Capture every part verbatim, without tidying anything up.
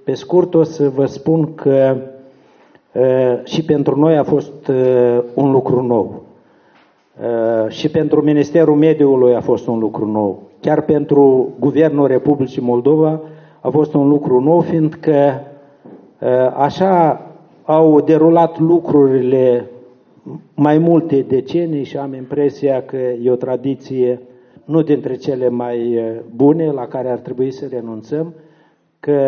Pe scurt o să vă spun că uh, și pentru noi a fost uh, un lucru nou. Uh, și pentru Ministerul Mediului a fost un lucru nou. Chiar pentru Guvernul Republicii Moldova a fost un lucru nou, fiindcă uh, așa au derulat lucrurile mai multe decenii și am impresia că e o tradiție nu dintre cele mai bune la care ar trebui să renunțăm, că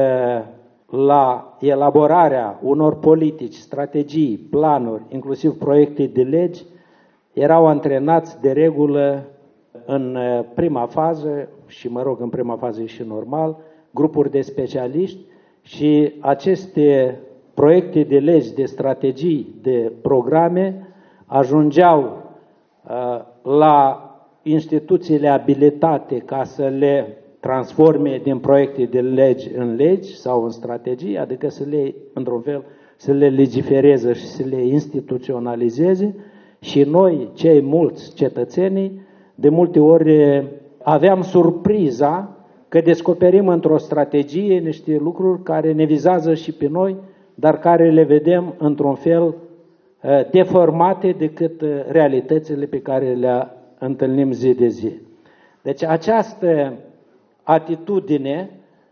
la elaborarea unor politici, strategii, planuri, inclusiv proiecte de legi, erau antrenați de regulă în prima fază, și mă rog, în prima fază e și normal, grupuri de specialiști și aceste proiecte de legi, de strategii, de programe ajungeau uh, la instituțiile abilitate ca să le transforme din proiecte de legi în legi sau în strategii, adică să le, într-un fel, să le legifereze și să le instituționalizeze și noi, cei mulți cetățenii, de multe ori aveam surpriza că descoperim într-o strategie niște lucruri care ne vizează și pe noi, dar care le vedem într-un fel deformate decât realitățile pe care le întâlnim zi de zi. Deci această atitudine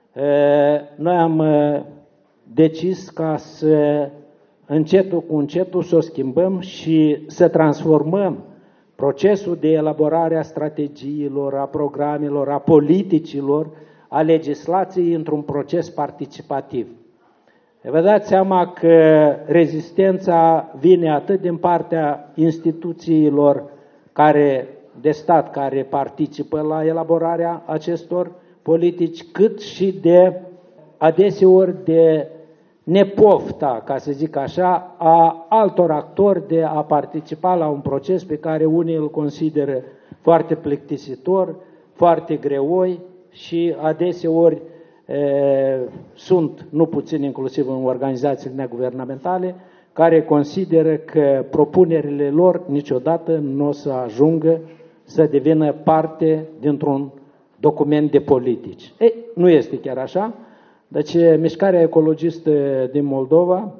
noi am decis ca să încetul cu încetul să o schimbăm și să transformăm procesul de elaborare a strategiilor, a programelor, a politicilor, a legislației într-un proces participativ. Vă dați seama că rezistența vine atât din partea instituțiilor care, de stat care participă la elaborarea acestor politici, cât și de adeseori de nepofta, ca să zic așa, a altor actori de a participa la un proces pe care unii îl consideră foarte plictisitor, foarte greoi și adeseori e, sunt, nu puțin inclusiv în organizațiile neguvernamentale, care consideră că propunerile lor niciodată nu o să ajungă să devină parte dintr-un document de politici. Ei, nu este chiar așa. Deci, Mișcarea Ecologistă din Moldova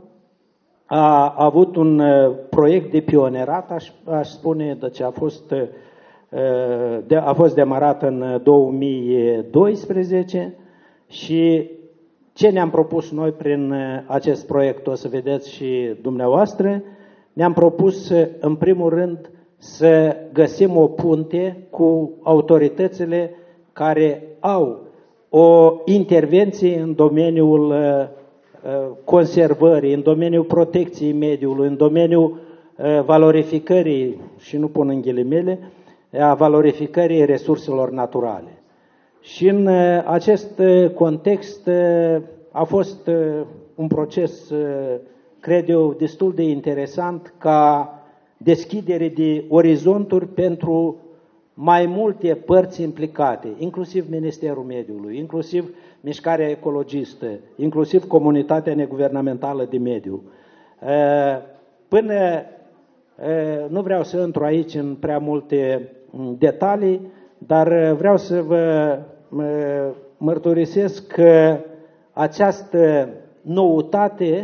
a avut un proiect de pionerat, aș, aș spune, deci a fost, a fost demarat în două mii doisprezece și ce ne-am propus noi prin acest proiect, o să vedeți și dumneavoastră, ne-am propus, în primul rând, să găsim o punte cu autoritățile care au o intervenție în domeniul conservării, în domeniul protecției mediului, în domeniul valorificării, și nu pun în ghilimele, a valorificării resurselor naturale. Și în acest context a fost un proces, cred eu, destul de interesant ca deschidere de orizonturi pentru mai multe părți implicate, inclusiv Ministerul Mediului, inclusiv Mișcarea Ecologistă, inclusiv Comunitatea Neguvernamentală de Mediu. Până, nu vreau să intru aici în prea multe detalii, dar vreau să vă mărturisesc că această noutate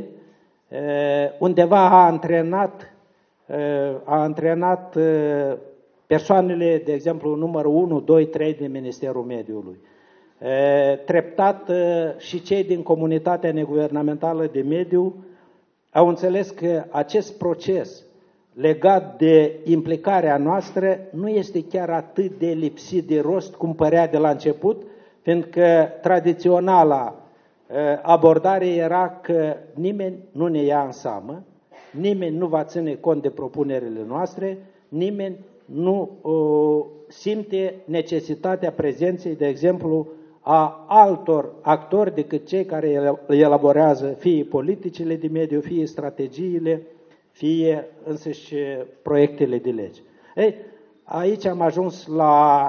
undeva a antrenat, a antrenat persoanele, de exemplu, numărul unu, doi, trei din Ministerul Mediului. Treptat și cei din Comunitatea Neguvernamentală de Mediu au înțeles că acest proces legat de implicarea noastră nu este chiar atât de lipsit de rost cum părea de la început, fiindcă tradiționala abordare era că nimeni nu ne ia în seamă, nimeni nu va ține cont de propunerile noastre, nimeni nu uh, simte necesitatea prezenței, de exemplu, a altor actori decât cei care elaborează fie politicile de mediu, fie strategiile, fie însăși proiectele de lege. Ei, aici am ajuns la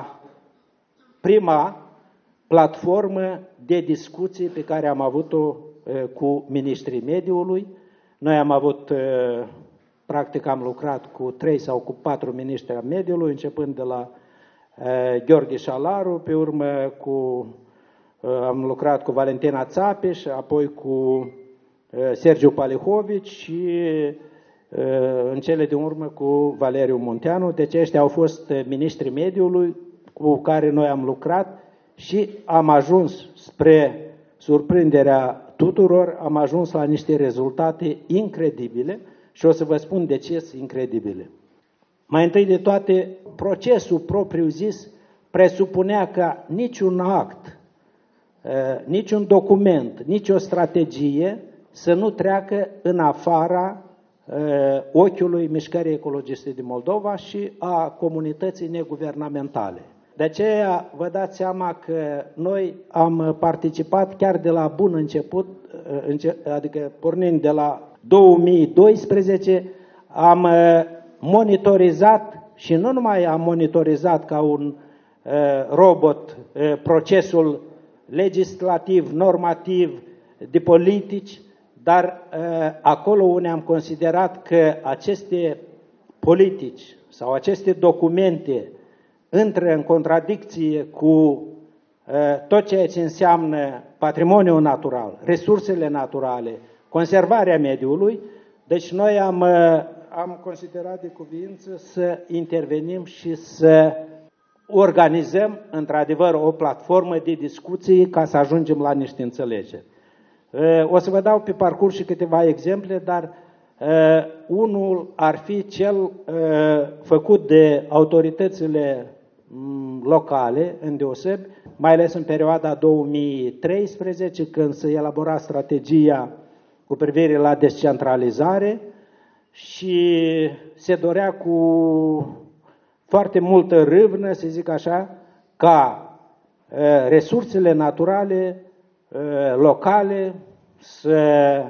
prima platformă de discuții pe care am avut-o uh, cu ministrii mediului. Noi am avut... Uh, Practic am lucrat cu trei sau cu patru miniștri a mediului, începând de la uh, Gheorghe Șalaru, pe urmă cu am lucrat cu Valentina Țapeș, apoi cu Sergiu Palihovici și în cele din urmă cu Valeriu Munteanu. Deci ăștia au fost miniștrii mediului cu care noi am lucrat și am ajuns, spre surprinderea tuturor, am ajuns la niște rezultate incredibile și o să vă spun de ce sunt incredibile. Mai întâi de toate, procesul propriu-zis presupunea că niciun act, niciun document, nicio strategie să nu treacă în afara ochiului Mișcării Ecologiste din Moldova și a comunității neguvernamentale. De aceea vă dați seama că noi am participat chiar de la bun început, adică pornind de la două mii doisprezece, am monitorizat și nu numai am monitorizat ca un robot procesul legislativ, normativ, de politici, dar acolo unde am considerat că aceste politici sau aceste documente intră în contradicție cu tot ceea ce înseamnă patrimoniul natural, resursele naturale, conservarea mediului, deci noi am, am considerat de cuviință să intervenim și să organizăm într-adevăr o platformă de discuții ca să ajungem la niște înțelegeri. O să vă dau pe parcurs și câteva exemple, dar uh, unul ar fi cel uh, făcut de autoritățile um, locale, îndeosebi, mai ales în perioada două mii treisprezece, când se elabora strategia cu privire la descentralizare și se dorea cu foarte multă râvnă, să zic așa, ca uh, resursele naturale locale să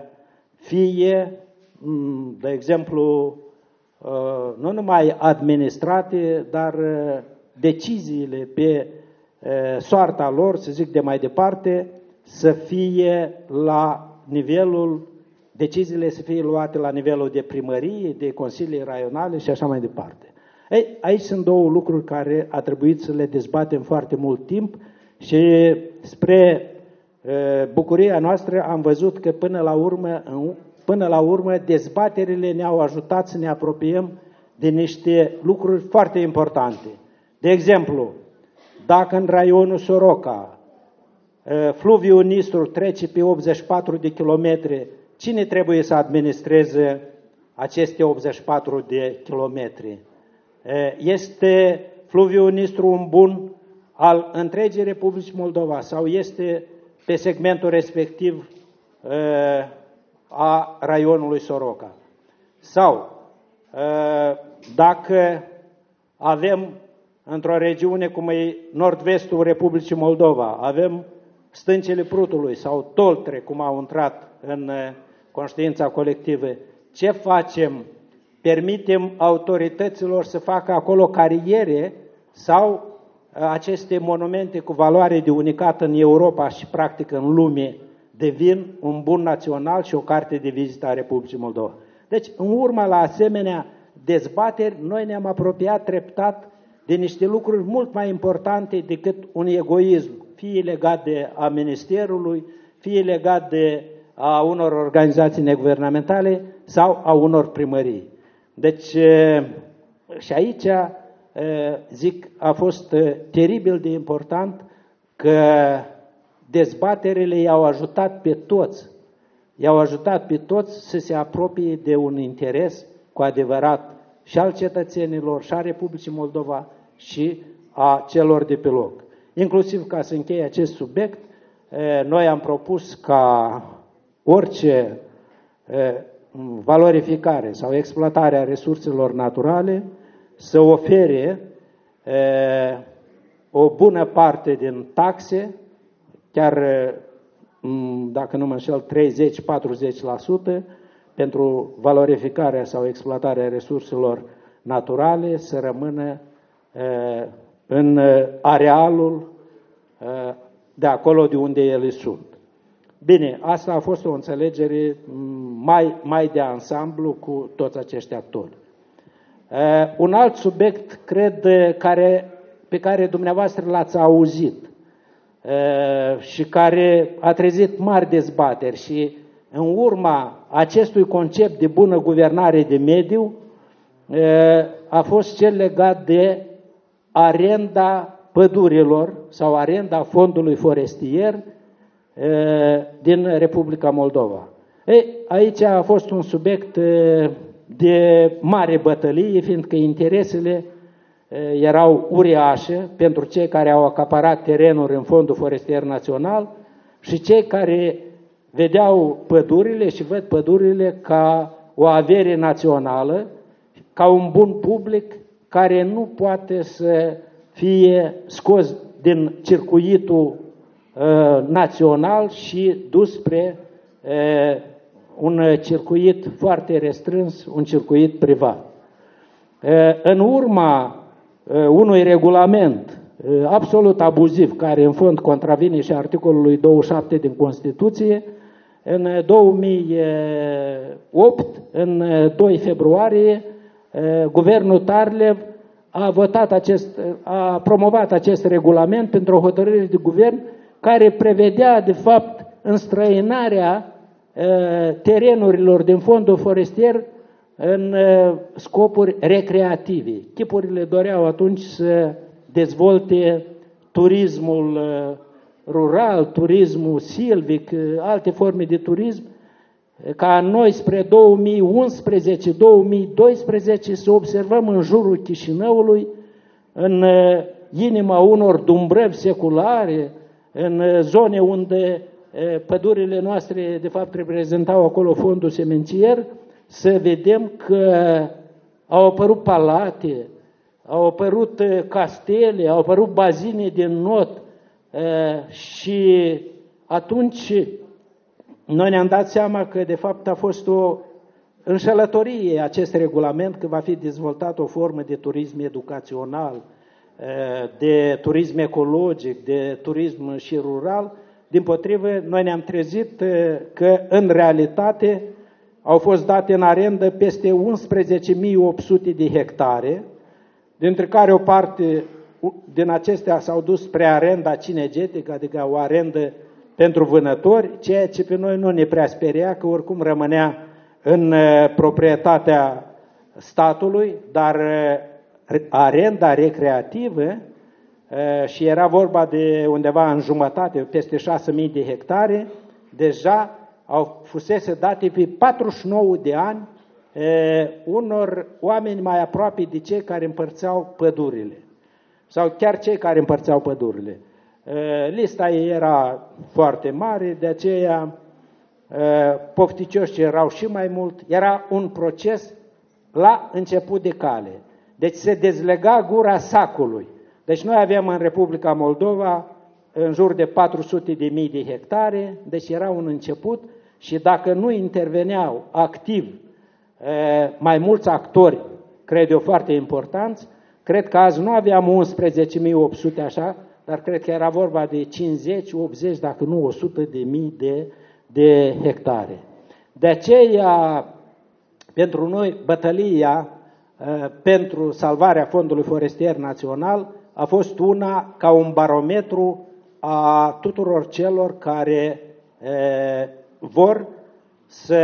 fie, de exemplu, nu numai administrate, dar deciziile pe soarta lor, să zic de mai departe, să fie la nivelul, deciziile să fie luate la nivelul de primărie, de consilii raionale și așa mai departe. Ei, aici sunt două lucruri care a trebuit să le dezbatem foarte mult timp și spre bucuria noastră am văzut că până la urmă, până la urmă dezbaterile ne-au ajutat să ne apropiem de niște lucruri foarte importante. De exemplu, dacă în raionul Soroca fluviul Nistru trece pe optzeci și patru de kilometri, cine trebuie să administreze aceste optzeci și patru de kilometri? Este fluviul Nistru un bun al întregii Republici Moldova sau este pe segmentul respectiv a raionului Soroca? Sau dacă avem într-o regiune cum e nord-vestul Republicii Moldova, avem stâncile Prutului sau Toltre, cum au intrat în conștiința colectivă, ce facem? Permitem autorităților să facă acolo cariere sau aceste monumente cu valoare de unicat în Europa și practic în lume devin un bun național și o carte de vizită a Republicii Moldova? Deci, în urma la asemenea dezbateri, noi ne-am apropiat treptat de niște lucruri mult mai importante decât un egoism, fie legat de a Ministerului, fie legat de a unor organizații neguvernamentale sau a unor primării. Deci, și aici, zic, a fost teribil de important că dezbaterile i-au ajutat pe toți, i-au ajutat pe toți să se apropie de un interes cu adevărat și al cetățenilor, și a Republicii Moldova, și a celor de pe loc. Inclusiv, ca să închei acest subiect, noi am propus ca orice valorificare sau exploatare a resurselor naturale să ofere o bună parte din taxe, chiar dacă nu mă înșel, treizeci la patruzeci la sută pentru valorificarea sau exploatarea resurselor naturale să rămână în arealul de acolo de unde ele sunt. Bine, asta a fost o înțelegere mai, mai de ansamblu cu toți acești actori. Un alt subiect, cred, care, pe care dumneavoastră l-ați auzit. și care a trezit mari dezbateri și în urma acestui concept de bună guvernare de mediu a fost cel legat de arenda pădurilor sau arenda fondului forestier din Republica Moldova. Ei, aici a fost un subiect de mare bătălie, fiindcă interesele erau uriașe pentru cei care au acaparat terenuri în Fondul Forestier Național și cei care vedeau pădurile și văd pădurile ca o avere națională, ca un bun public care nu poate să fie scos din circuitul uh, național și dus spre uh, un circuit foarte restrâns, un circuit privat. Uh, în urma uh, unui regulament uh, absolut abuziv, care în fond contravine și articolului douăzeci și șapte din Constituție, în două mii opt, în doi februarie, guvernul Tarlev a votat acest, a promovat acest regulament pentru o hotărâre de guvern care prevedea, de fapt, înstrăinarea terenurilor din fondul forestier în scopuri recreative. Chipurile doreau atunci să dezvolte turismul rural, turismul silvic, alte forme de turism, ca noi spre două mii unsprezece două mii doisprezece să observăm în jurul Chișinăului, în inima unor dumbrăvi seculare, în zone unde pădurile noastre de fapt reprezentau acolo fondul semencier, să vedem că au apărut palate, au apărut castele, au apărut bazine de not și atunci noi ne-am dat seama că de fapt a fost o înșelătorie acest regulament, că va fi dezvoltat o formă de turism educațional, de turism ecologic, de turism și rural. Dimpotrivă, noi ne-am trezit că în realitate au fost date în arendă peste unsprezece mii opt sute de hectare, dintre care o parte din acestea s-au dus spre arenda cinegetică, adică o arendă pentru vânători, ceea ce pe noi nu ne prea speria, că oricum rămânea în proprietatea statului, dar arenda recreativă, și era vorba de undeva în jumătate, peste șase mii de hectare, deja au fusese date pe patruzeci și nouă de ani unor oameni mai aproape de cei care împărțeau pădurile, sau chiar cei care împărțeau pădurile. Lista era foarte mare, de aceea pofticioși erau și mai mult. Era un proces la început de cale. Deci se dezlega gura sacului. Deci noi aveam în Republica Moldova în jur de patru sute de mii de hectare, deci era un început și dacă nu interveneau activ mai mulți actori, cred eu foarte importanți, cred că azi nu aveam unsprezece mii opt sute așa, dar cred că era vorba de cincizeci, optzeci, dacă nu o sută de mii de, de hectare. De aceea, pentru noi, bătălia pentru salvarea Fondului Forestier Național a fost una ca un barometru a tuturor celor care vor să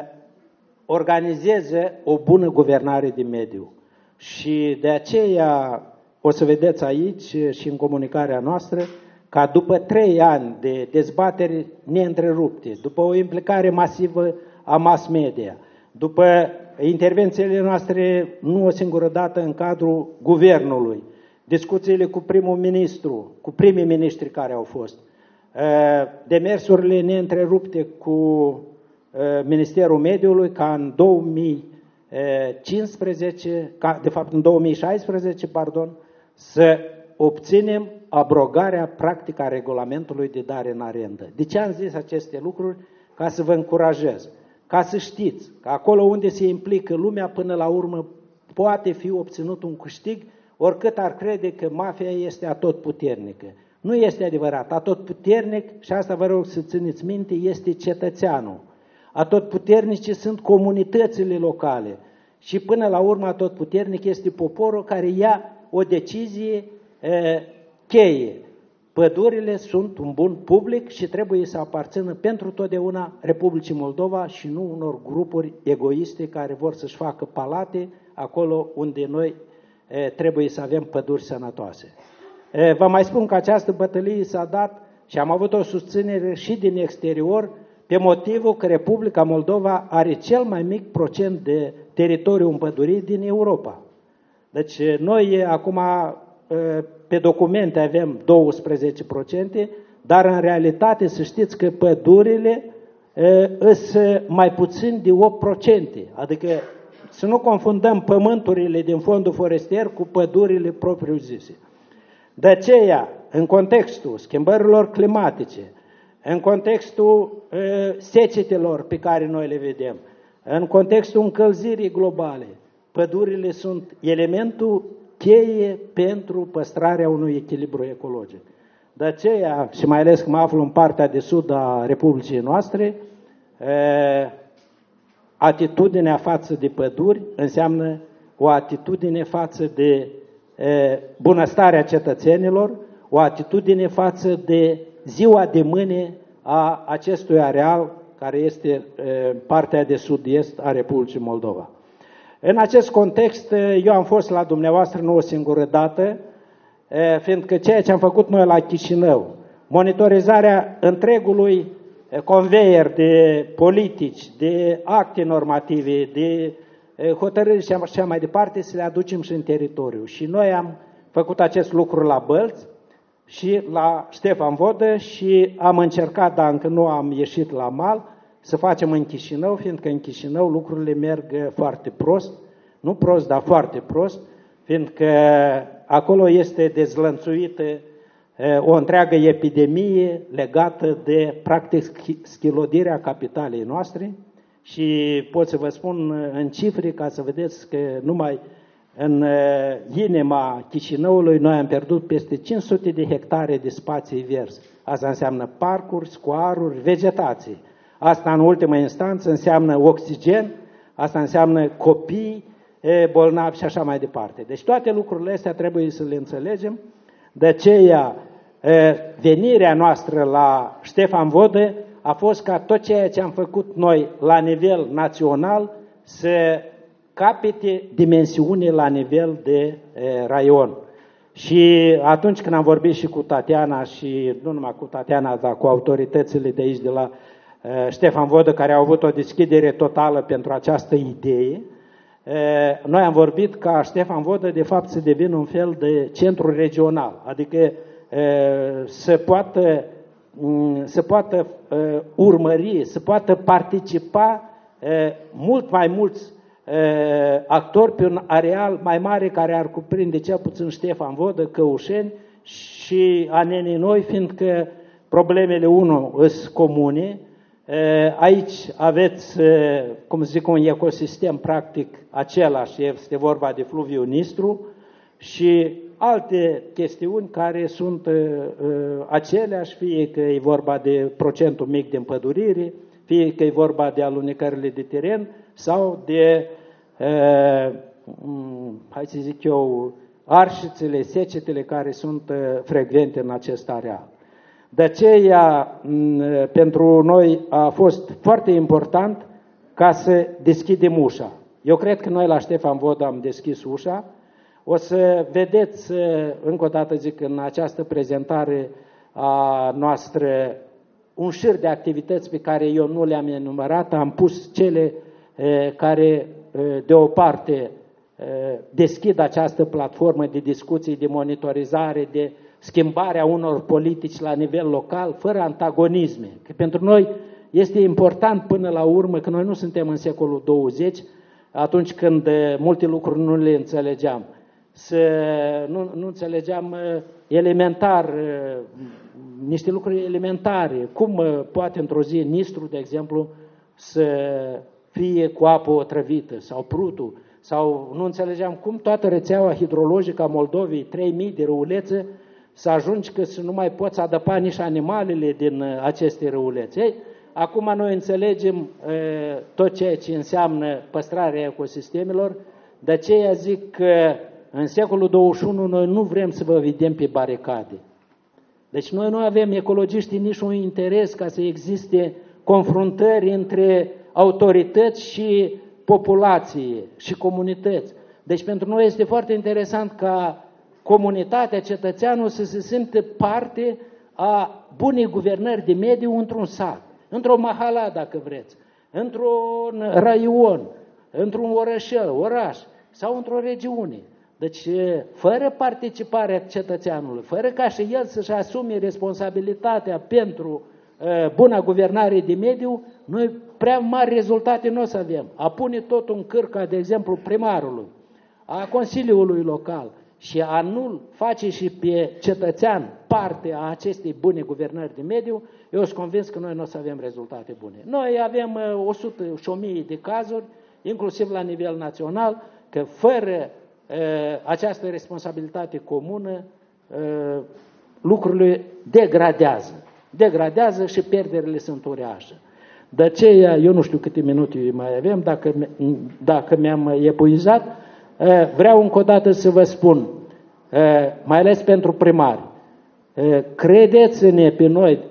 organizeze o bună guvernare de mediu. Și de aceea o să vedeți aici și în comunicarea noastră ca după trei ani de dezbateri neîntrerupte, după o implicare masivă a mass media, după intervențiile noastre nu o singură dată în cadrul guvernului, discuțiile cu primul ministru, cu primii ministri care au fost, demersurile neîntrerupte cu Ministerul Mediului, ca în două mii cincisprezece, ca, de fapt în două mii șaisprezece, pardon, să obținem abrogarea practică a regulamentului de dare în arendă. De ce am zis aceste lucruri? Ca să vă încurajez, ca să știți că acolo unde se implică lumea, până la urmă poate fi obținut un câștig, oricât ar crede că mafia este atotputernică. Nu este adevărat. Atotputernic, și asta vă rog să țineți minte, este cetățeanul. Atotputernice sunt comunitățile locale și până la urmă atotputernic este poporul care ia o decizie e, cheie. pădurile sunt un bun public și trebuie să aparțină pentru totdeauna Republicii Moldova și nu unor grupuri egoiste care vor să-și facă palate acolo unde noi e, trebuie să avem păduri sănătoase. E, vă mai spun că această bătălie s-a dat și am avut o susținere și din exterior pe motivul că Republica Moldova are cel mai mic procent de teritoriu împădurit din Europa. Deci noi acum pe documente avem douăsprezece la sută, dar în realitate să știți că pădurile sunt mai puțin de opt la sută. Adică să nu confundăm pământurile din fondul forestier cu pădurile propriu-zise. De aceea, în contextul schimbărilor climatice, în contextul uh, secetelor pe care noi le vedem, în contextul încălzirii globale, pădurile sunt elementul cheie pentru păstrarea unui echilibru ecologic. De aceea, și mai ales că mă aflu în partea de sud a Republicii noastre, uh, atitudinea față de păduri înseamnă o atitudine față de uh, bunăstarea cetățenilor, o atitudine față de ziua de mâine a acestui areal care este partea de sud-est a Republicii Moldova. În acest context, eu am fost la dumneavoastră nu o singură dată, fiindcă ceea ce am făcut noi la Chișinău, monitorizarea întregului conveier de politici, de acte normative, de hotărâri și așa mai departe, să le aducem și în teritoriu. Și noi am făcut acest lucru la Bălți și la Ștefan Vodă și am încercat, dar încă nu am ieșit la mal, să facem în Chișinău, fiindcă în Chișinău lucrurile merg foarte prost, nu prost, dar foarte prost, fiindcă acolo este dezlănțuită o întreagă epidemie legată de, practic, schilodirea capitalei noastre și pot să vă spun în cifre ca să vedeți că numai în inima Chișinăului noi am pierdut peste cinci sute de hectare de spații verzi. Asta înseamnă parcuri, scoaruri, vegetație. Asta în ultimă instanță înseamnă oxigen, asta înseamnă copii bolnavi și așa mai departe. Deci toate lucrurile astea trebuie să le înțelegem. De aceea venirea noastră la Ștefan Vodă a fost ca tot ceea ce am făcut noi la nivel național să capete dimensiune la nivel de e, raion. Și atunci când am vorbit și cu Tatiana și nu numai cu Tatiana, dar cu autoritățile de aici de la e, Ștefan Vodă, care au avut o deschidere totală pentru această idee, e, noi am vorbit ca Ștefan Vodă de fapt să devină un fel de centru regional, adică e, să poată, să poată e, urmări, să poată participa e, mult mai mulți actori pe un areal mai mare care ar cuprinde cel puțin Ștefan Vodă, Căușeni și Anenii Noi, fiindcă problemele unu sunt comune. Aici aveți, cum zic, un ecosistem practic același, este vorba de fluviul Nistru și alte chestiuni care sunt aceleași, fie că e vorba de procentul mic de împădurire, fie că e vorba de alunecările de teren sau de, uh, hai să zic eu, arșițele, secetele care sunt uh, frecvente în acest areal. De aceea, uh, pentru noi a fost foarte important ca să deschidem ușa. Eu cred că noi la Ștefan Vodă am deschis ușa. O să vedeți, uh, încă o dată zic, în această prezentare a noastră, un șir de activități pe care eu nu le-am enumerat, am pus cele e, care, e, de o parte, e, deschid această platformă de discuții, de monitorizare, de schimbarea unor politici la nivel local, fără antagonisme. Că pentru noi este important până la urmă, că noi nu suntem în secolul douăzeci, atunci când e, multe lucruri nu le înțelegeam. Să nu, nu înțelegeam e, elementar e, niște lucruri elementare. Cum poate într-o zi Nistru, de exemplu, să fie cu apă otrăvită sau Prutul, sau nu înțelegeam cum toată rețeaua hidrologică a Moldovei, trei mii de râulețe, să ajungi că să nu mai poți adăpa nici animalele din aceste râulețe. Ei, acum noi înțelegem e, tot ceea ce înseamnă păstrarea ecosistemelor, de aceea zic că în secolul douăzeci și unu noi nu vrem să vă vedem pe baricade. Deci noi nu avem, ecologiștii, niciun interes ca să existe confruntări între autorități și populație și comunități. Deci pentru noi este foarte interesant ca comunitatea, cetățeanul să se simtă parte a bunei guvernări de mediu într-un sat, într-o mahala, dacă vreți, într-un raion, într-un orășel, oraș sau într-o regiune. Deci, fără participarea cetățeanului, fără ca și el să-și asume responsabilitatea pentru uh, buna guvernare de mediu, noi prea mari rezultate nu o să avem. A pune tot în cârca, de exemplu, primarului, a Consiliului Local și a nu face și pe cetățean parte a acestei bune guvernări de mediu, eu sunt convins că noi nu o să avem rezultate bune. Noi avem uh, o sută și o mie de cazuri, inclusiv la nivel național, că fără această responsabilitate comună, lucrurile degradează. Degradează și pierderile sunt uriașe. De aceea, eu nu știu câte minute mai avem, dacă, dacă mi-am epuizat, vreau încă o dată să vă spun, mai ales pentru primari, credeți-ne pe noi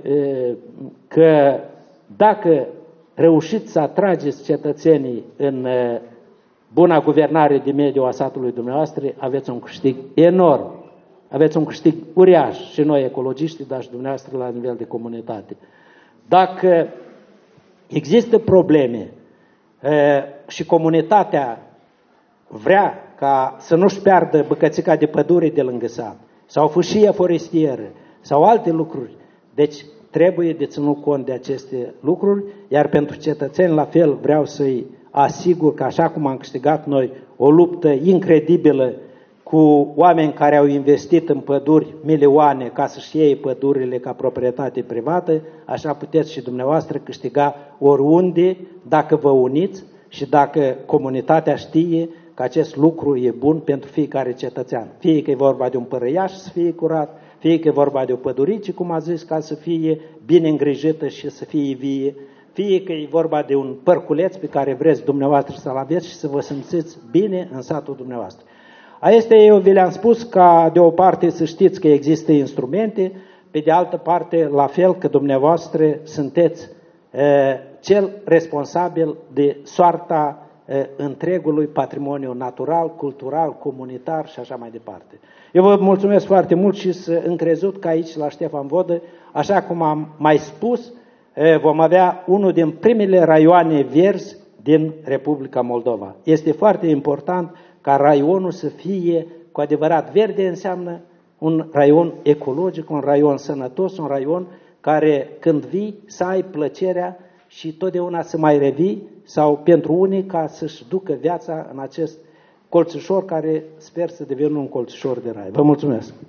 că dacă reușiți să atrageți cetățenii în buna guvernare de mediu a satului dumneavoastră, aveți un câștig enorm. Aveți un câștig uriaș și noi ecologiștii, dar și dumneavoastră la nivel de comunitate. Dacă există probleme e, și comunitatea vrea ca să nu-și piardă bucățica de pădure de lângă sat, sau fâșie forestieră, sau alte lucruri, deci trebuie de ținut cont de aceste lucruri, iar pentru cetățeni la fel vreau să-i asigur că așa cum am câștigat noi o luptă incredibilă cu oameni care au investit în păduri milioane ca să-și iei pădurile ca proprietate privată, așa puteți și dumneavoastră câștiga oriunde dacă vă uniți și dacă comunitatea știe că acest lucru e bun pentru fiecare cetățean. Fie că e vorba de un părăiaș să fie curat, fie că e vorba de o pădurici, cum a zis, ca să fie bine îngrijită și să fie vie, fie că e vorba de un părculeț pe care vreți dumneavoastră să-l aveți și să vă simțiți bine în satul dumneavoastră. Asta eu vi le-am spus ca de o parte să știți că există instrumente, pe de altă parte la fel că dumneavoastră sunteți e, cel responsabil de soarta e, întregului patrimoniu natural, cultural, comunitar și așa mai departe. Eu vă mulțumesc foarte mult și să încrezut că aici la Ștefan Vodă, așa cum am mai spus, vom avea unul din primele raioane verzi din Republica Moldova. Este foarte important ca raionul să fie cu adevărat verde, înseamnă un raion ecologic, un raion sănătos, un raion care când vii să ai plăcerea și totdeauna să mai revii sau pentru unii ca să-și ducă viața în acest colțișor care sper să devină un colțișor de rai. Vă mulțumesc!